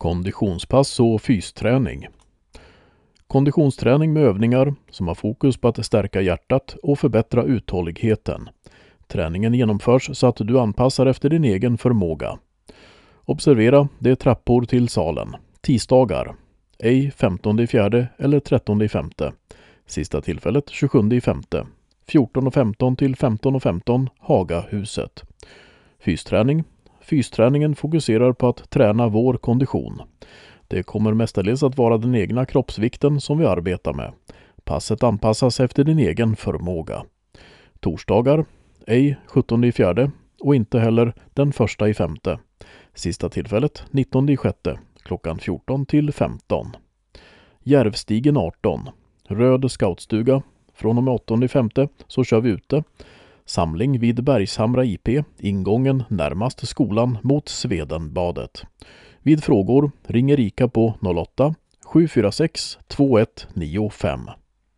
Konditionspass och fysträning. Konditionsträning med övningar som har fokus på att stärka hjärtat och förbättra uthålligheten. Träningen genomförs så att du anpassar efter din egen förmåga. Observera, det är trappor till salen. Tisdagar. Ej 15/4 eller 13/5. Sista tillfället 27/5. 14:15 till 15:15 Hagahuset. Fysträning. Fysträningen fokuserar på att träna vår kondition. Det kommer mestadels att vara den egna kroppsvikten som vi arbetar med. Passet anpassas efter din egen förmåga. Torsdagar, ej 17/4 och inte heller den 1/5. Sista tillfället 19/6 klockan 14 till 15. Järvstigen 18. Röd scoutstuga. Från och med 8/5 så kör vi ute. Samling vid Bergshamra IP, ingången närmast skolan mot Svedenbadet. Vid frågor ring Erika på 08 746 2195.